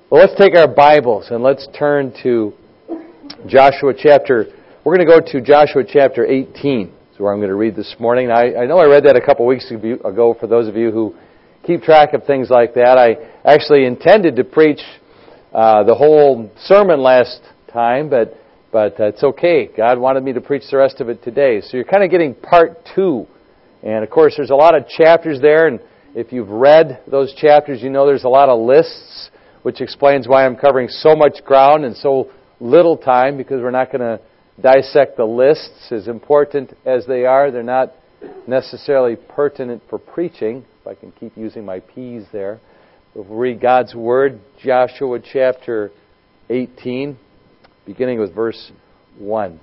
Well, let's take our Bibles and let's turn to Joshua chapter... We're going to go to Joshua chapter 18. That's where I'm going to read this morning. I know I read that a couple weeks ago for those of you who keep track of things like that. I actually intended to preach the whole sermon last time, but it's okay. God wanted me to preach the rest of it today. So you're kind of getting part 2. And of course, there's a lot of chapters there, and if you've read those chapters, you know there's a lot of lists, which explains why I'm covering so much ground in so little time, because we're not going to dissect the lists. As important as they are, they're not necessarily pertinent for preaching, if I can keep using my P's there. We'll read God's Word, Joshua chapter 18, beginning with verse 1.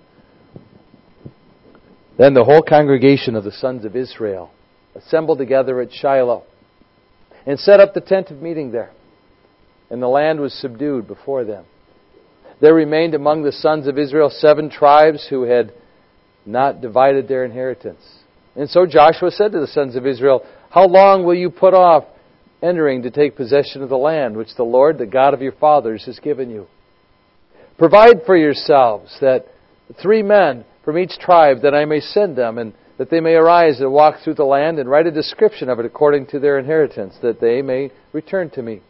Then the whole congregation of the sons of Israel assembled together at Shiloh and set up the tent of meeting there. And the land was subdued before them. There remained among the sons of Israel 7 tribes who had not divided their inheritance. And so Joshua said to the sons of Israel, "How long will you put off entering to take possession of the land which the Lord, the God of your fathers, has given you? Provide for yourselves that 3 men from each tribe, that I may send them, and that they may arise and walk through the land and write a description of it according to their inheritance, that they may return to me.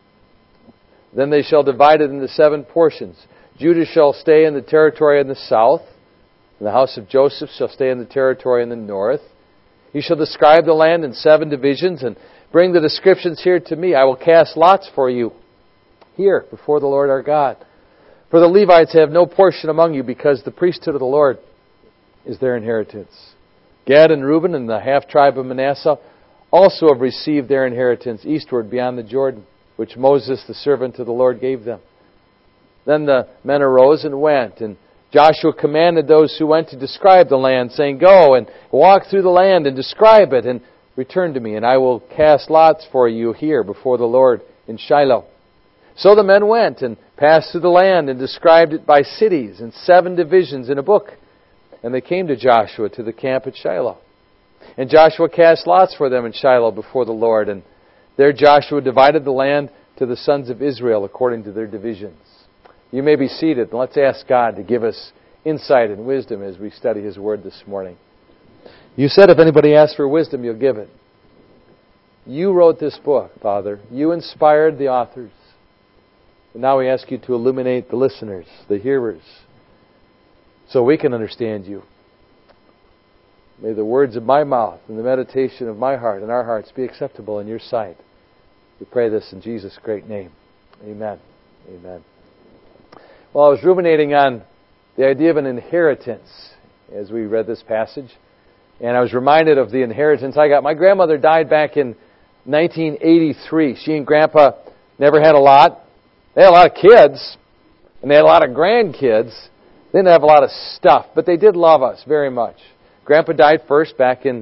Then they shall divide it into 7 portions. Judah shall stay in the territory in the south, and the house of Joseph shall stay in the territory in the north. You shall describe the land in 7 divisions, and bring the descriptions here to me. I will cast lots for you here before the Lord our God. For the Levites have no portion among you, because the priesthood of the Lord is their inheritance. Gad and Reuben and the half-tribe of Manasseh also have received their inheritance eastward beyond the Jordan, which Moses, the servant of the Lord, gave them." Then the men arose and went, and Joshua commanded those who went to describe the land, saying, "Go and walk through the land and describe it, and return to me, and I will cast lots for you here before the Lord in Shiloh." So the men went and passed through the land and described it by cities and 7 divisions in a book. And they came to Joshua to the camp at Shiloh. And Joshua cast lots for them in Shiloh before the Lord, and there Joshua divided the land to the sons of Israel according to their divisions. You may be seated, and let's ask God to give us insight and wisdom as we study His Word this morning. You said if anybody asks for wisdom, you'll give it. You wrote this book, Father. You inspired the authors. And now we ask you to illuminate the listeners, the hearers, so we can understand you. May the words of my mouth and the meditation of my heart and our hearts be acceptable in your sight. We pray this in Jesus' great name. Amen. Amen. Well, I was ruminating on the idea of an inheritance as we read this passage. And I was reminded of the inheritance I got. My grandmother died back in 1983. She and Grandpa never had a lot. They had a lot of kids, and they had a lot of grandkids. They didn't have a lot of stuff, but they did love us very much. Grandpa died first back in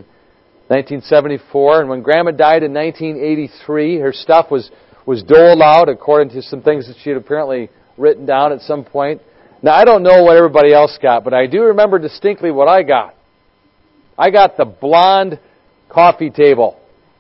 1974, and when Grandma died in 1983, her stuff was doled out according to some things that she had apparently written down at some point. Now, I don't know what everybody else got, but I do remember distinctly what I got. I got the blonde coffee table.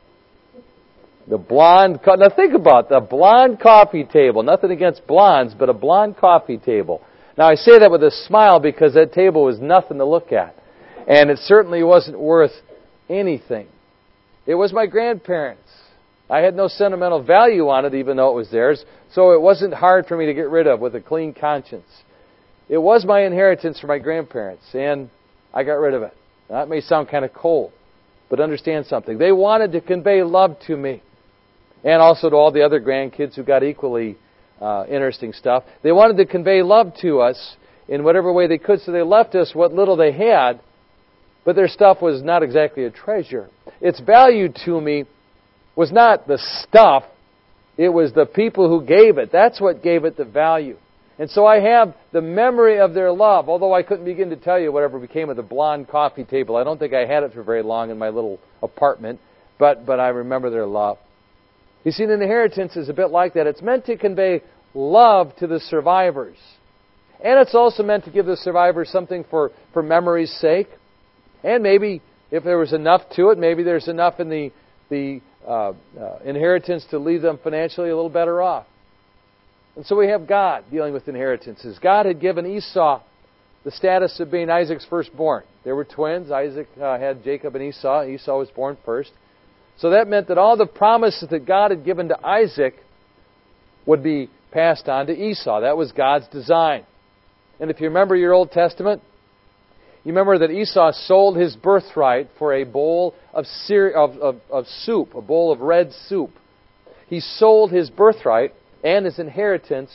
Now think about the blonde coffee table. Nothing against blondes, but a blonde coffee table. Now, I say that with a smile because that table was nothing to look at. And it certainly wasn't worth anything. It was my grandparents. I had no sentimental value on it, even though it was theirs. So it wasn't hard for me to get rid of with a clean conscience. It was my inheritance from my grandparents, and I got rid of it. Now, that may sound kind of cold, but understand something. They wanted to convey love to me, and also to all the other grandkids who got equally interesting stuff. They wanted to convey love to us in whatever way they could, so they left us what little they had, but their stuff was not exactly a treasure. Its value to me was not the stuff, it was the people who gave it. That's what gave it the value. And so I have the memory of their love, although I couldn't begin to tell you whatever became of the blonde coffee table. I don't think I had it for very long in my little apartment, but I remember their love. You see, an inheritance is a bit like that. It's meant to convey love to the survivors. And it's also meant to give the survivors something for memory's sake. And maybe if there was enough to it, maybe there's enough in the inheritance to leave them financially a little better off. And so we have God dealing with inheritances. God had given Esau the status of being Isaac's firstborn. There were twins. Isaac had Jacob and Esau. Esau was born first. So that meant that all the promises that God had given to Isaac would be passed on to Esau. That was God's design. And if you remember your Old Testament, you remember that Esau sold his birthright for a bowl of soup, a bowl of red soup. He sold his birthright and his inheritance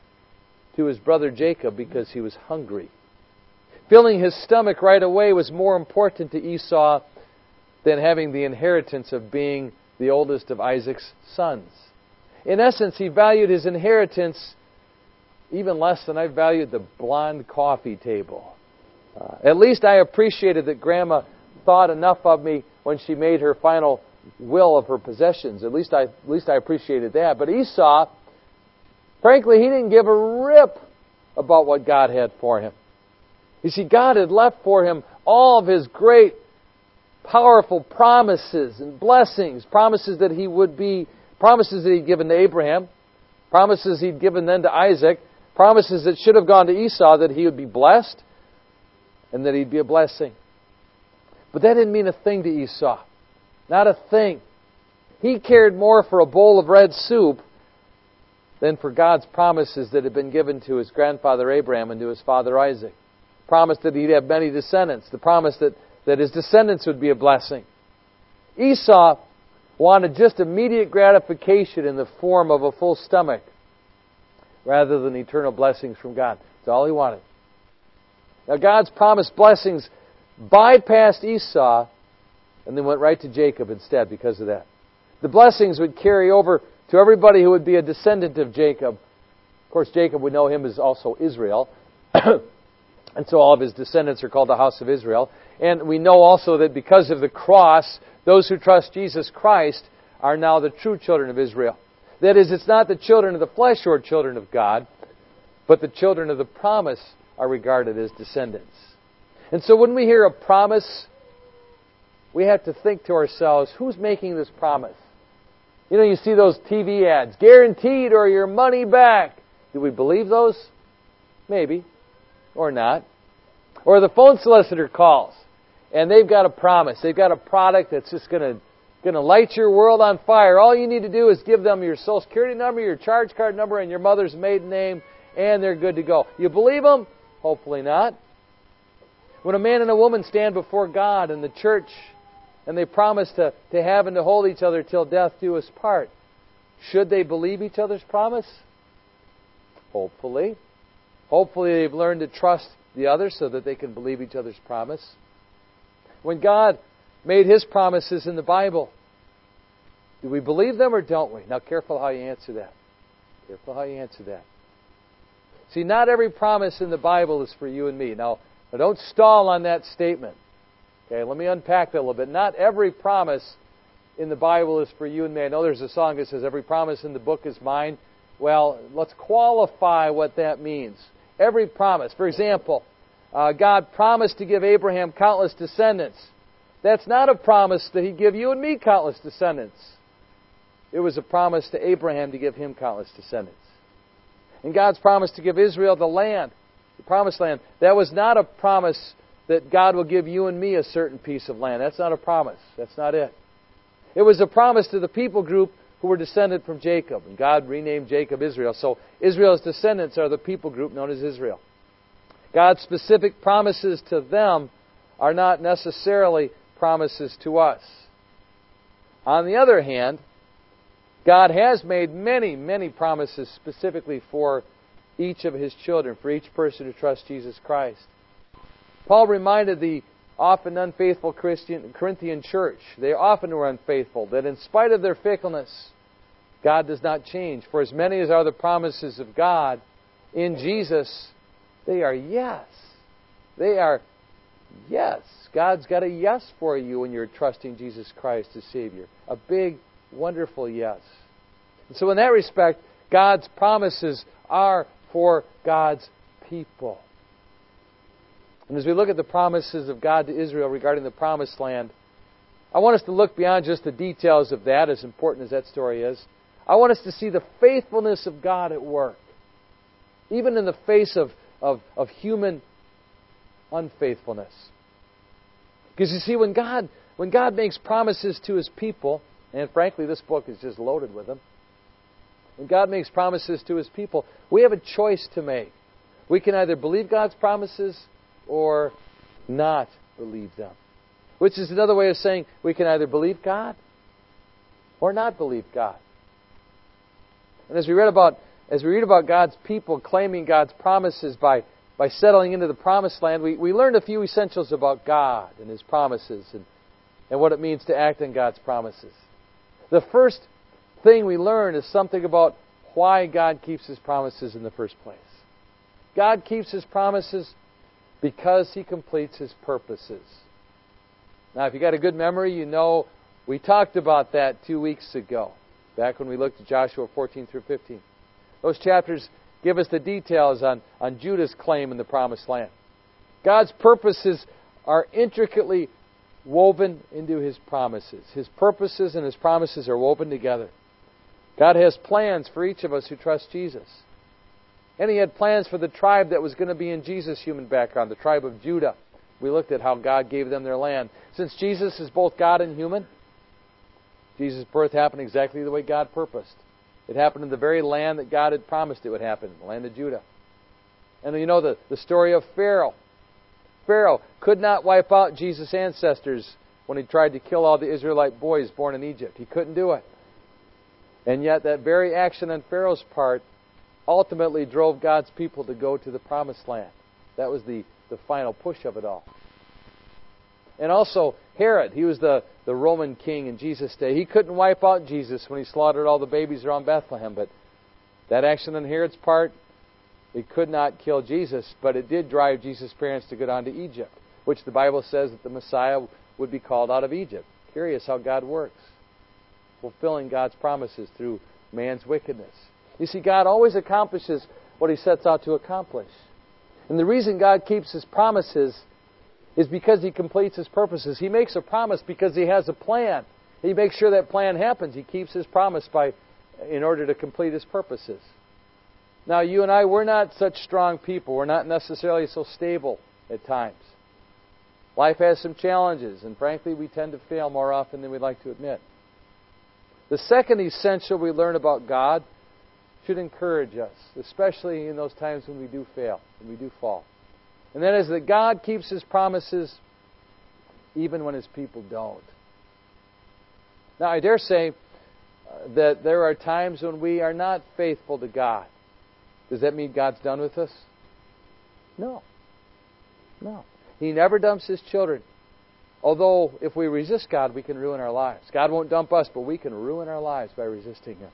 to his brother Jacob because he was hungry. Filling his stomach right away was more important to Esau than having the inheritance of being the oldest of Isaac's sons. In essence, he valued his inheritance even less than I valued the blonde coffee table. At least I appreciated that Grandma thought enough of me when she made her final will of her possessions. At least I appreciated that. But Esau, frankly, he didn't give a rip about what God had for him. You see, God had left for him all of His great, powerful promises and blessings, promises that He'd given to Abraham, promises He'd given then to Isaac, promises that should have gone to Esau, that he would be blessed and that he'd be a blessing. But that didn't mean a thing to Esau. Not a thing. He cared more for a bowl of red soup than for God's promises that had been given to his grandfather Abraham and to his father Isaac. The promise that he'd have many descendants. The promise that his descendants would be a blessing. Esau wanted just immediate gratification in the form of a full stomach rather than eternal blessings from God. That's all he wanted. Now God's promised blessings bypassed Esau and then went right to Jacob instead because of that. The blessings would carry over to everybody who would be a descendant of Jacob. Of course, Jacob would know him as also Israel. And so all of his descendants are called the house of Israel. And we know also that because of the cross, those who trust Jesus Christ are now the true children of Israel. That is, it's not the children of the flesh who are children of God, but the children of the promise are regarded as descendants. And so when we hear a promise, we have to think to ourselves, who's making this promise? You know, you see those TV ads, guaranteed or your money back. Do we believe those? Maybe. Or not. Or the phone solicitor calls, and they've got a promise. They've got a product that's just going to light your world on fire. All you need to do is give them your Social Security number, your charge card number, and your mother's maiden name, and they're good to go. You believe them? Hopefully not. When a man and a woman stand before God in the church and they promise to have and to hold each other till death do us part, should they believe each other's promise? Hopefully. Hopefully they've learned to trust the other so that they can believe each other's promise. When God made His promises in the Bible, do we believe them or don't we? Now careful how you answer that. Careful how you answer that. See, not every promise in the Bible is for you and me. Now don't stall on that statement. Okay, let me unpack that a little bit. Not every promise in the Bible is for you and me. I know there's a song that says, every promise in the book is mine. Well, let's qualify what that means. Every promise. For example, God promised to give Abraham countless descendants. That's not a promise that He'd give you and me countless descendants. It was a promise to Abraham to give him countless descendants. And God's promise to give Israel the land, the promised land, that was not a promise that God will give you and me a certain piece of land. That's not a promise. That's not it. It was a promise to the people group who were descended from Jacob. And God renamed Jacob Israel. So Israel's descendants are the people group known as Israel. God's specific promises to them are not necessarily promises to us. On the other hand, God has made many, many promises specifically for each of His children, for each person who trusts Jesus Christ. Paul reminded the often unfaithful Corinthian church, they often were unfaithful, that in spite of their fickleness, God does not change. For as many as are the promises of God in Jesus, they are yes. They are yes. God's got a yes for you when you're trusting Jesus Christ as Savior. A big, wonderful yes. And so in that respect, God's promises are for God's people. And as we look at the promises of God to Israel regarding the Promised Land, I want us to look beyond just the details of that, as important as that story is. I want us to see the faithfulness of God at work. even in the face of human unfaithfulness. Because you see, when God makes promises to His people, and frankly this book is just loaded with them, when God makes promises to His people, we have a choice to make. We can either believe God's promises or not believe them. Which is another way of saying we can either believe God or not believe God. And as we read about God's people claiming God's promises by settling into the promised land, we learned a few essentials about God and His promises and what it means to act on God's promises. The first thing we learn is something about why God keeps His promises in the first place. God keeps His promises because He completes His purposes. Now, if you got a good memory, you know we talked about that 2 weeks ago, back when we looked at Joshua 14 through 15. Those chapters give us the details on Judah's claim in the Promised Land. God's purposes are intricately woven into His promises. His purposes and His promises are woven together. God has plans for each of us who trust Jesus. And He had plans for the tribe that was going to be in Jesus' human background, the tribe of Judah. We looked at how God gave them their land. Since Jesus is both God and human, Jesus' birth happened exactly the way God purposed. It happened in the very land that God had promised it would happen, the land of Judah. And you know the story of Pharaoh. Pharaoh could not wipe out Jesus' ancestors when he tried to kill all the Israelite boys born in Egypt. He couldn't do it. And yet that very action on Pharaoh's part ultimately drove God's people to go to the Promised Land. That was the final push of it all. And also Herod, he was the Roman king in Jesus' day. He couldn't wipe out Jesus when he slaughtered all the babies around Bethlehem. But that action on Herod's part, it could not kill Jesus, but it did drive Jesus' parents to go down to Egypt, which the Bible says that the Messiah would be called out of Egypt. Curious how God works, fulfilling God's promises through man's wickedness. You see, God always accomplishes what He sets out to accomplish. And the reason God keeps His promises is because He completes His purposes. He makes a promise because He has a plan. He makes sure that plan happens. He keeps His promise in order to complete His purposes. Now, you and I, we're not such strong people. We're not necessarily so stable at times. Life has some challenges, and frankly, we tend to fail more often than we'd like to admit. The second essential we learn about God should encourage us, especially in those times when we do fail, when we do fall. And that is that God keeps His promises even when His people don't. Now, I dare say that there are times when we are not faithful to God. Does that mean God's done with us? No. No. He never dumps His children. Although, if we resist God, we can ruin our lives. God won't dump us, but we can ruin our lives by resisting Him.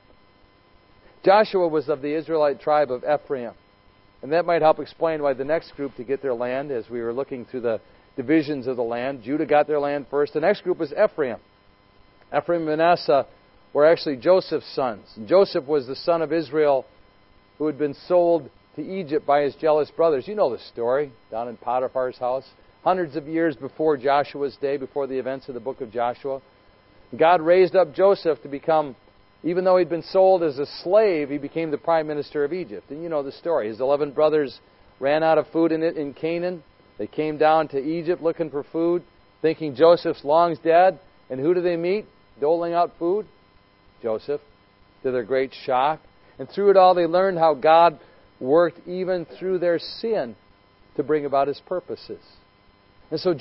Joshua was of the Israelite tribe of Ephraim. And that might help explain why the next group to get their land, as we were looking through the divisions of the land, Judah got their land first. The next group was Ephraim. Ephraim and Manasseh were actually Joseph's sons. Joseph was the son of Israel who had been sold to Egypt by his jealous brothers. You know the story, down in Potiphar's house. Hundreds of years before Joshua's day, before the events of the book of Joshua. God raised up Joseph to become, even though he'd been sold as a slave, he became the prime minister of Egypt. And you know the story. His 11 brothers ran out of food in Canaan. They came down to Egypt looking for food, thinking Joseph's long dead. And who do they meet doling out food? Joseph, to their great shock. And through it all, they learned how God worked even through their sin to bring about His purposes. And so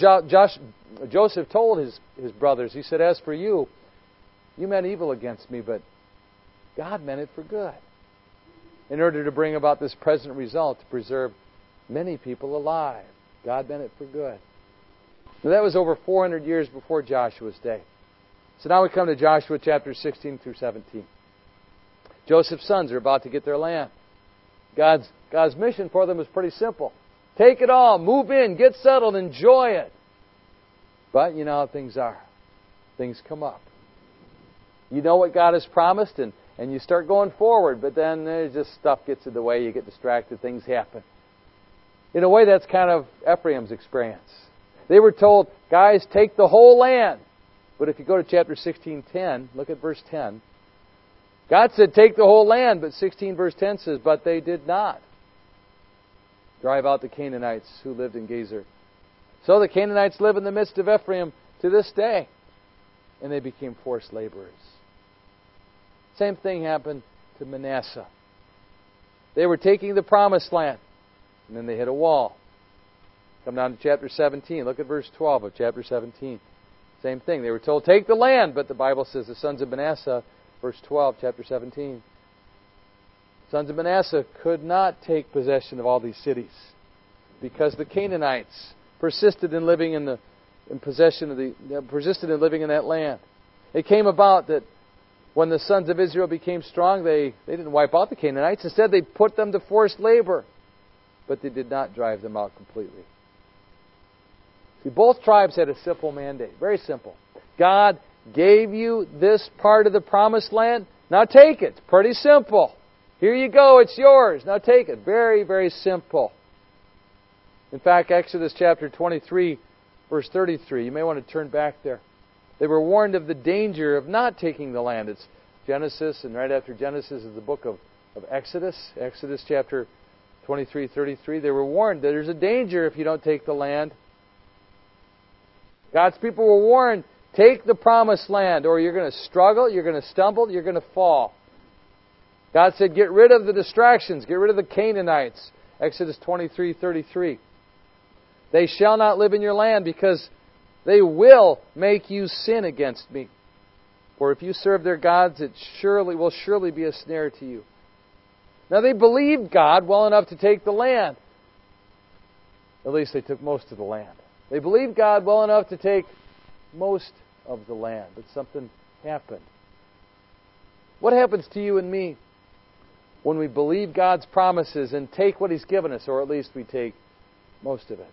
Joseph told his brothers, he said, "As for you, you meant evil against me, but God meant it for good, in order to bring about this present result, to preserve many people alive." God meant it for good. Now, that was over 400 years before Joshua's day. So now we come to Joshua chapter 16 through 17. Joseph's sons are about to get their land. God's mission for them was pretty simple. Take it all, move in, get settled, enjoy it. But you know how things are. Things come up. You know what God has promised, and you start going forward, but then there's just stuff gets in the way, you get distracted, things happen. In a way, that's kind of Ephraim's experience. They were told, guys, take the whole land. But if you go to chapter 16:10, look at verse 10. God said, take the whole land, but 16 verse 10 says, but they did not. drive out the Canaanites who lived in Gezer. So the Canaanites live in the midst of Ephraim to this day, and they became forced laborers. Same thing happened to Manasseh. They were taking the promised land, and then they hit a wall. Come down to chapter 17. Look at verse 12 of chapter 17. Same thing. They were told, take the land, but the Bible says the sons of Manasseh, verse 12, chapter 17. Sons of Manasseh could not take possession of all these cities because the Canaanites persisted in living in persisted in living in that land. It came about that when the sons of Israel became strong, they didn't wipe out the Canaanites. Instead, they put them to forced labor, but they did not drive them out completely. See, both tribes had a simple mandate, very simple. God gave you this part of the promised land. Now take it. It's pretty simple. Here you go. It's yours. Now take it. Very, very simple. In fact, Exodus chapter 23, verse 33. You may want to turn back there. They were warned of the danger of not taking the land. It's Genesis, and right after Genesis is the book of Exodus. Exodus chapter 23, 33. They were warned that there's a danger if you don't take the land. God's people were warned, take the promised land, or you're going to struggle, you're going to stumble, you're going to fall. God said, get rid of the distractions, get rid of the Canaanites. Exodus 23:33. They shall not live in your land because they will make you sin against me. For if you serve their gods, it will surely be a snare to you. Now they believed God well enough to take the land. At least they took most of the land. They believed God well enough to take most of the land. But something happened. What happens to you and me when we believe God's promises and take what He's given us, or at least we take most of it?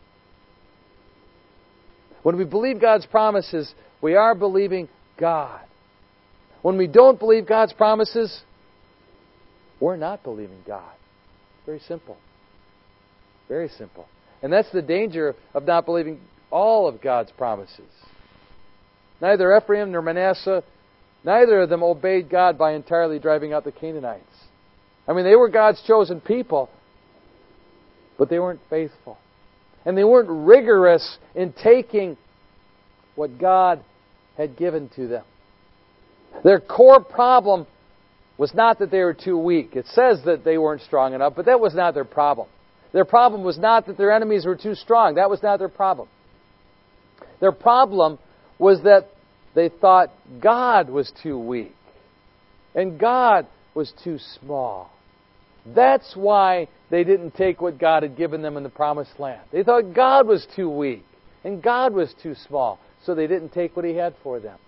When we believe God's promises, we are believing God. When we don't believe God's promises, we're not believing God. Very simple. Very simple. And that's the danger of not believing all of God's promises. Neither Ephraim nor Manasseh, neither of them obeyed God by entirely driving out the Canaanites. I mean, they were God's chosen people, but they weren't faithful. And they weren't rigorous in taking what God had given to them. Their core problem was not that they were too weak. It says that they weren't strong enough, but that was not their problem. Their problem was not that their enemies were too strong. That was not their problem. Their problem was that they thought God was too weak and God was too small. That's why they didn't take what God had given them in the promised land. They thought God was too weak and God was too small, so they didn't take what He had for them.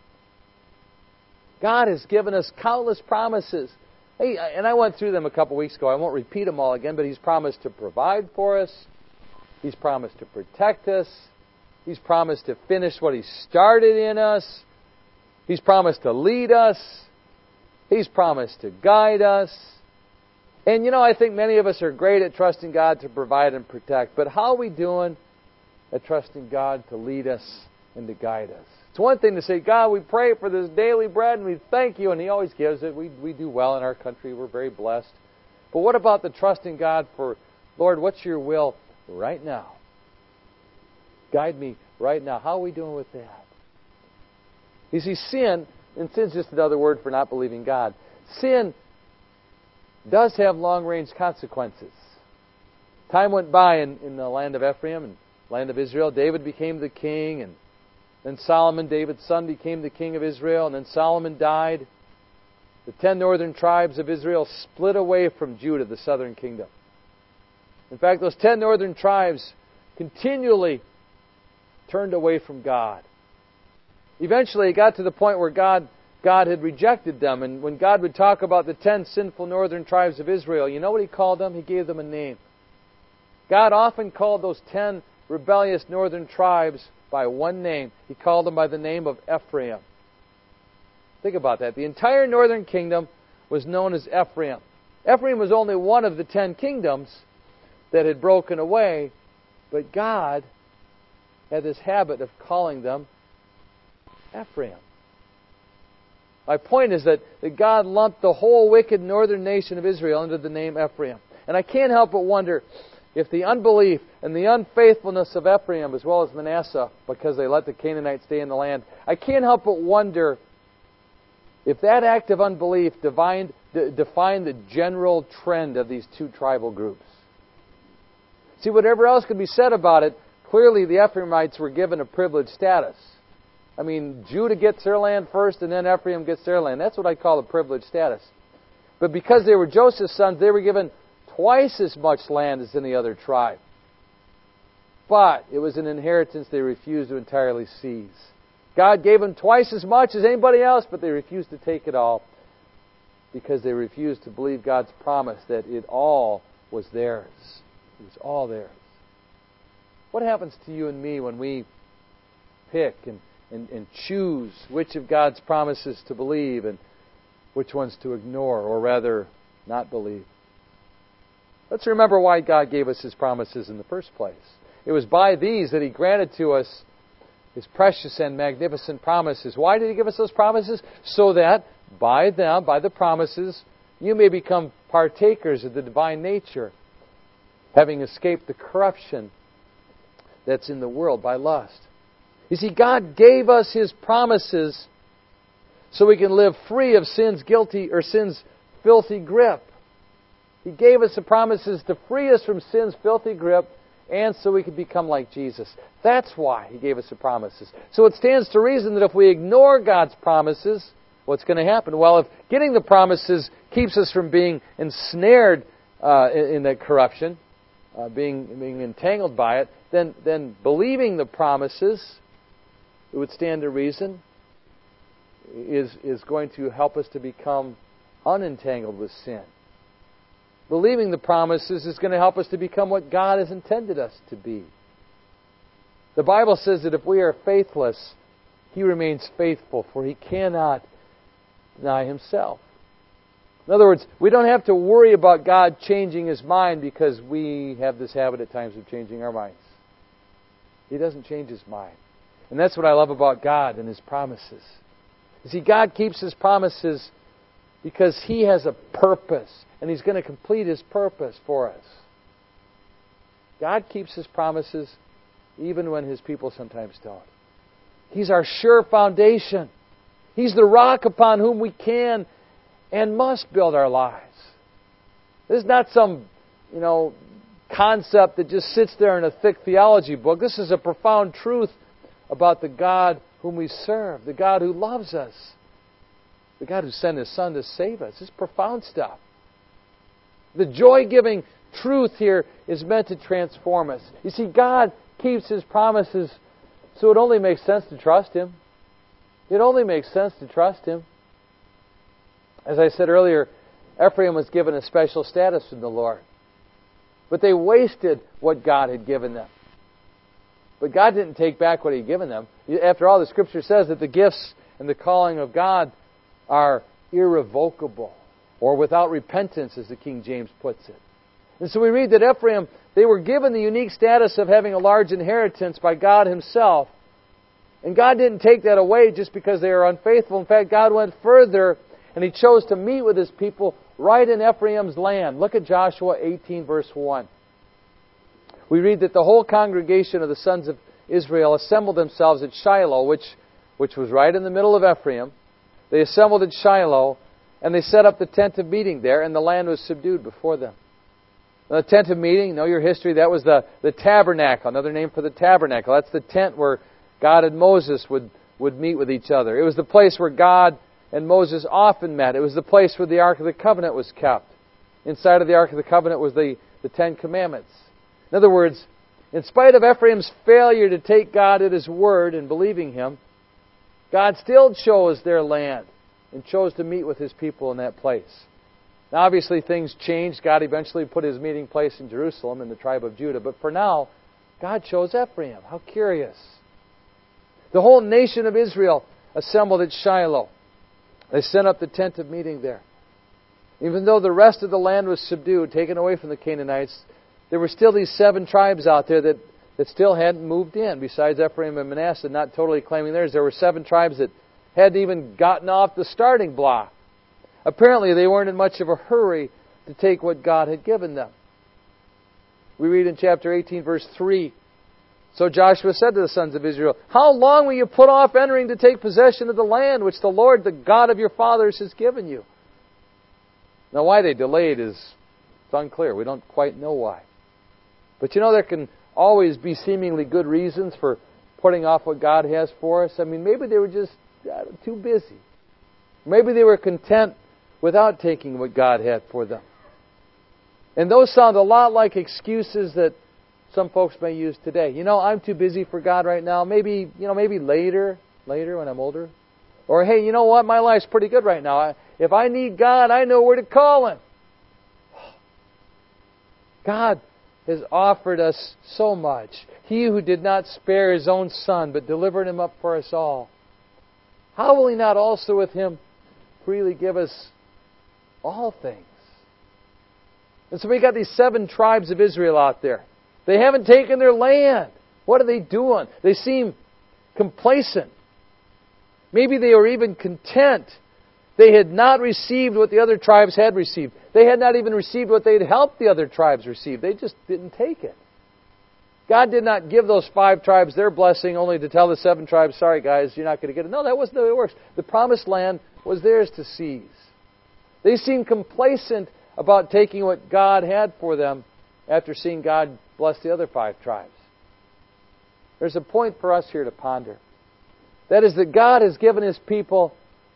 God has given us countless promises. Hey, and I went through them a couple weeks ago. I won't repeat them all again, but He's promised to provide for us. He's promised to protect us. He's promised to finish what He started in us. He's promised to lead us. He's promised to guide us. And I think many of us are great at trusting God to provide and protect. But how are we doing at trusting God to lead us and to guide us? It's one thing to say, God, we pray for this daily bread and we thank You, and He always gives it. We do well in our country. We're very blessed. But what about the trusting God for, Lord, what's Your will right now? Guide me right now. How are we doing with that? You see, sin, and sin's just another word for not believing God. Sin does have long-range consequences. Time went by in the land of Ephraim and land of Israel. David became the king, and then Solomon, David's son, became the king of Israel, and then Solomon died. The 10 northern tribes of Israel split away from Judah, the southern kingdom. In fact, those 10 northern tribes continually turned away from God. Eventually, it got to the point where God had rejected them. And when God would talk about the 10 sinful northern tribes of Israel, you know what He called them? He gave them a name. God often called those 10 rebellious northern tribes by one name. He called them by the name of Ephraim. Think about that. The entire northern kingdom was known as Ephraim. Ephraim was only one of the 10 kingdoms that had broken away, but God had this habit of calling them Ephraim. My point is that God lumped the whole wicked northern nation of Israel under the name Ephraim. And I can't help but wonder, if the unbelief and the unfaithfulness of Ephraim as well as Manasseh, because they let the Canaanites stay in the land, I can't help but wonder if that act of unbelief defined the general trend of these two tribal groups. See, whatever else could be said about it, clearly the Ephraimites were given a privileged status. I mean, Judah gets their land first, and then Ephraim gets their land. That's what I call a privileged status. But because they were Joseph's sons, they were given twice as much land as any other tribe. But it was an inheritance they refused to entirely seize. God gave them twice as much as anybody else, but they refused to take it all because they refused to believe God's promise that it all was theirs. It was all theirs. What happens to you and me when we pick and choose which of God's promises to believe and which ones to ignore, or rather, not believe? Let's remember why God gave us His promises in the first place. It was by these that He granted to us His precious and magnificent promises. Why did He give us those promises? So that by them, by the promises, you may become partakers of the divine nature, having escaped the corruption that's in the world by lust. You see, God gave us His promises so we can live free of sin's filthy grip. He gave us the promises to free us from sin's filthy grip, and so we could become like Jesus. That's why He gave us the promises. So it stands to reason that if we ignore God's promises, what's going to happen? Well, if getting the promises keeps us from being ensnared in that corruption, being entangled by it, then believing the promises, it would stand to reason, is going to help us to become unentangled with sin. Believing the promises is going to help us to become what God has intended us to be. The Bible says that if we are faithless, He remains faithful, for He cannot deny Himself. In other words, we don't have to worry about God changing His mind because we have this habit at times of changing our minds. He doesn't change His mind. And that's what I love about God and His promises. You see, God keeps His promises because He has a purpose, and He's going to complete His purpose for us. God keeps His promises even when His people sometimes don't. He's our sure foundation. He's the rock upon whom we can and must build our lives. This is not some, concept that just sits there in a thick theology book. This is a profound truth about the God whom we serve, the God who loves us, the God who sent His Son to save us. It's profound stuff. The joy-giving truth here is meant to transform us. You see, God keeps His promises, so it only makes sense to trust Him. It only makes sense to trust Him. As I said earlier, Ephraim was given a special status from the Lord. But they wasted what God had given them. But God didn't take back what He had given them. After all, the Scripture says that the gifts and the calling of God are irrevocable, or without repentance, as the King James puts it. And so we read that Ephraim, they were given the unique status of having a large inheritance by God Himself. And God didn't take that away just because they were unfaithful. In fact, God went further, and He chose to meet with His people right in Ephraim's land. Look at Joshua 18, verse 1. We read that the whole congregation of the sons of Israel assembled themselves at Shiloh, which was right in the middle of Ephraim. They assembled at Shiloh, and they set up the tent of meeting there, and the land was subdued before them. Now, the tent of meeting, you know your history, that was the tabernacle, another name for the tabernacle. That's the tent where God and Moses would meet with each other. It was the place where God and Moses often met. It was the place where the Ark of the Covenant was kept. Inside of the Ark of the Covenant was the Ten Commandments. In other words, in spite of Ephraim's failure to take God at His word and believing Him, God still chose their land and chose to meet with His people in that place. Now, obviously, things changed. God eventually put His meeting place in Jerusalem in the tribe of Judah. But for now, God chose Ephraim. How curious. The whole nation of Israel assembled at Shiloh. They set up the tent of meeting there. Even though the rest of the land was subdued, taken away from the Canaanites, there were still these 7 tribes out there that still hadn't moved in. Besides Ephraim and Manasseh not totally claiming theirs, there were 7 tribes that hadn't even gotten off the starting block. Apparently, they weren't in much of a hurry to take what God had given them. We read in chapter 18, verse 3, "So Joshua said to the sons of Israel, 'How long will you put off entering to take possession of the land which the Lord, the God of your fathers, has given you?'" Now, why they delayed it's unclear. We don't quite know why. But there can always be seemingly good reasons for putting off what God has for us. Maybe they were just too busy. Maybe they were content without taking what God had for them. And those sound a lot like excuses that some folks may use today. I'm too busy for God right now. Maybe later when I'm older. Or, hey, you know what? My life's pretty good right now. If I need God, I know where to call Him. God has offered us so much. He who did not spare His own Son, but delivered Him up for us all. How will He not also with Him freely give us all things? And so we got these 7 tribes of Israel out there. They haven't taken their land. What are they doing? They seem complacent. Maybe they were even content. They had not received what the other tribes had received. They had not even received what they had helped the other tribes receive. They just didn't take it. God did not give those 5 tribes their blessing only to tell the 7 tribes, sorry guys, you're not going to get it. No, that wasn't the way it works. The promised land was theirs to seize. They seemed complacent about taking what God had for them after seeing God bless the other 5 tribes. There's a point for us here to ponder. That is that God has given His people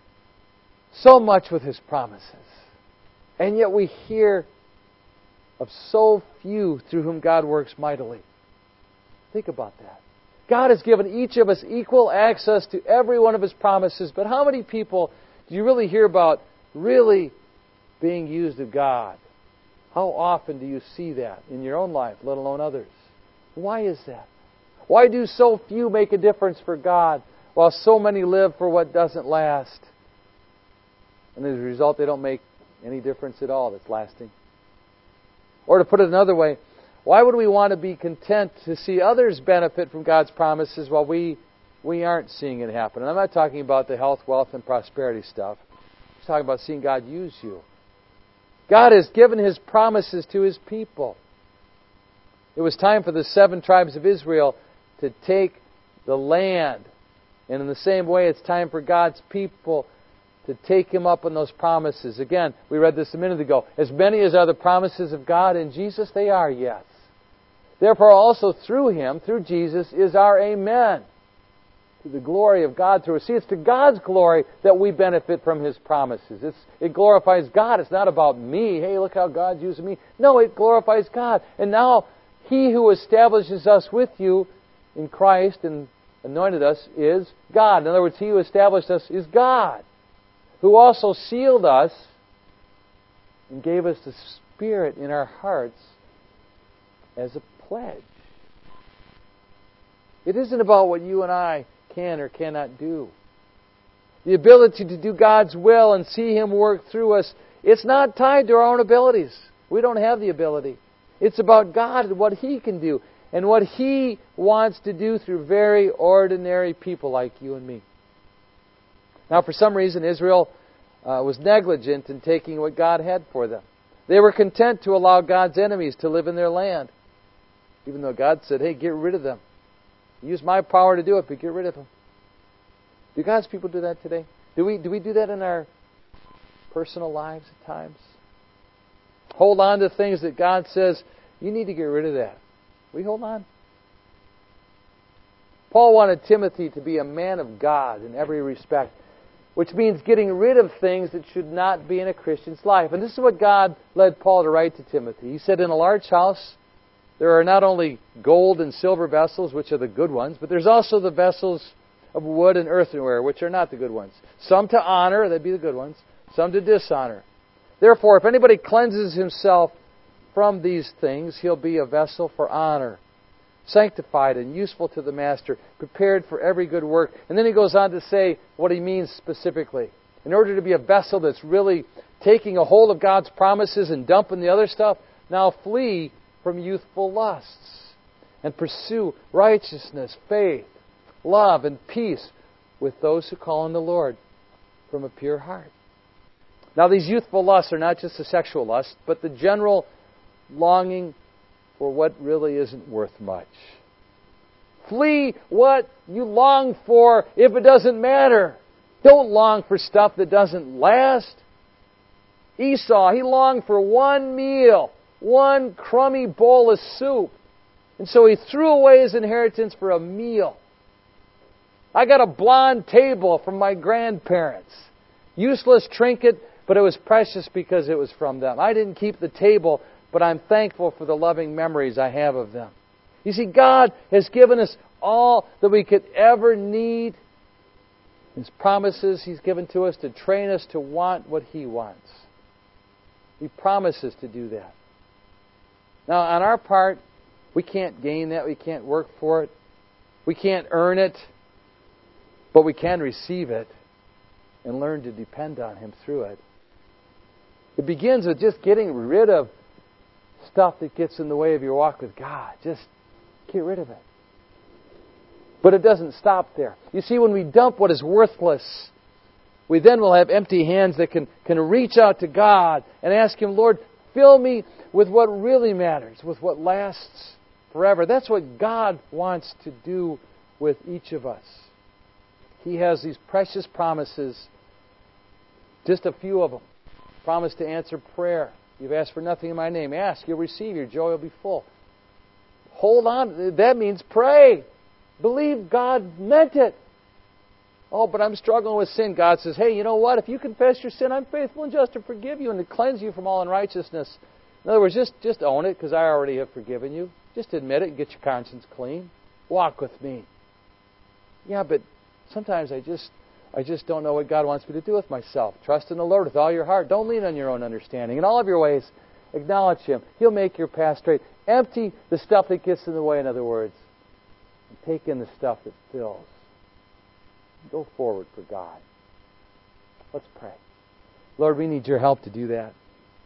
so much with His promises. And yet we hear of so few through whom God works mightily. Think about that. God has given each of us equal access to every one of His promises, but how many people do you really hear about really being used of God? How often do you see that in your own life, let alone others? Why is that? Why do so few make a difference for God while so many live for what doesn't last? And as a result, they don't make any difference at all that's lasting. Or to put it another way, why would we want to be content to see others benefit from God's promises while we aren't seeing it happen? And I'm not talking about the health, wealth, and prosperity stuff. I'm talking about seeing God use you. God has given His promises to His people. It was time for the 7 tribes of Israel to take the land. And in the same way, it's time for God's people to take Him up on those promises. Again, we read this a minute ago. As many as are the promises of God in Jesus, they are yes. Therefore, also through Him, through Jesus, is our amen. To the glory of God through us. See, it's to God's glory that we benefit from His promises. It glorifies God. It's not about me. Hey, look how God's using me. No, it glorifies God. And now, He who establishes us with you in Christ and anointed us is God. In other words, He who established us is God, who also sealed us and gave us the Spirit in our hearts as a pledge. It isn't about what you and I can or cannot do. The ability to do God's will and see Him work through us, it's not tied to our own abilities. We don't have the ability. It's about God and what He can do and what He wants to do through very ordinary people like you and me. Now, for some reason, Israel was negligent in taking what God had for them. They were content to allow God's enemies to live in their land, even though God said, hey, get rid of them. Use my power to do it, but get rid of them. Do God's people do that today? Do we do that in our personal lives at times? Hold on to things that God says, you need to get rid of that. We hold on. Paul wanted Timothy to be a man of God in every respect, which means getting rid of things that should not be in a Christian's life. And this is what God led Paul to write to Timothy. He said, in a large house, there are not only gold and silver vessels, which are the good ones, but there's also the vessels of wood and earthenware, which are not the good ones. Some to honor, that'd be the good ones. Some to dishonor. Therefore, if anybody cleanses himself from these things, he'll be a vessel for honor, sanctified and useful to the master, prepared for every good work. And then he goes on to say what he means specifically. In order to be a vessel that's really taking a hold of God's promises and dumping the other stuff, now flee from youthful lusts and pursue righteousness, faith, love, and peace with those who call on the Lord from a pure heart. Now, these youthful lusts are not just the sexual lust, but the general longing for what really isn't worth much. Flee what you long for if it doesn't matter. Don't long for stuff that doesn't last. Esau, he longed for one meal, one crummy bowl of soup. And so he threw away his inheritance for a meal. I got a blonde table from my grandparents. Useless trinket, but it was precious because it was from them. I didn't keep the table, but I'm thankful for the loving memories I have of them. You see, God has given us all that we could ever need. His promises He's given to us to train us to want what He wants. He promises to do that. Now, on our part, we can't gain that. We can't work for it. We can't earn it. But we can receive it and learn to depend on Him through it. It begins with just getting rid of stuff that gets in the way of your walk with God. Just get rid of it. But it doesn't stop there. You see, when we dump what is worthless, we then will have empty hands that can reach out to God and ask Him, Lord, fill me with what really matters, with what lasts forever. That's what God wants to do with each of us. He has these precious promises, just a few of them. Promise to answer prayer. You've asked for nothing in my name. Ask, you'll receive. Your joy will be full. Hold on. That means pray. Believe God meant it. Oh, but I'm struggling with sin. God says, hey, you know what? If you confess your sin, I'm faithful and just to forgive you and to cleanse you from all unrighteousness. In other words, just own it because I already have forgiven you. Just admit it and get your conscience clean. Walk with me. Yeah, but sometimes I just don't know what God wants me to do with myself. Trust in the Lord with all your heart. Don't lean on your own understanding. In all of your ways, acknowledge Him. He'll make your path straight. Empty the stuff that gets in the way, in other words. And take in the stuff that fills. Go forward for God. Let's pray. Lord, we need your help to do that.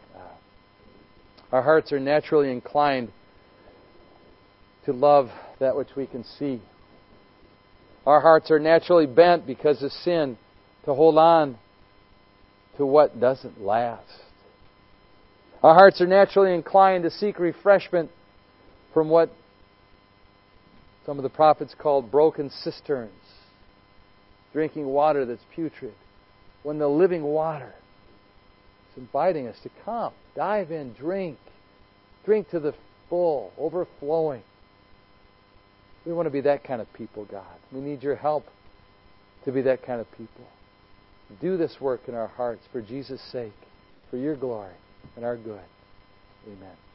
Our hearts are naturally inclined to love that which we can see. Our hearts are naturally bent because of sin to hold on to what doesn't last. Our hearts are naturally inclined to seek refreshment from what some of the prophets called broken cisterns, drinking water that's putrid, when the living water is inviting us to come, dive in, drink to the full, overflowing. We want to be that kind of people, God. We need your help to be that kind of people. Do this work in our hearts for Jesus' sake, for your glory and our good. Amen.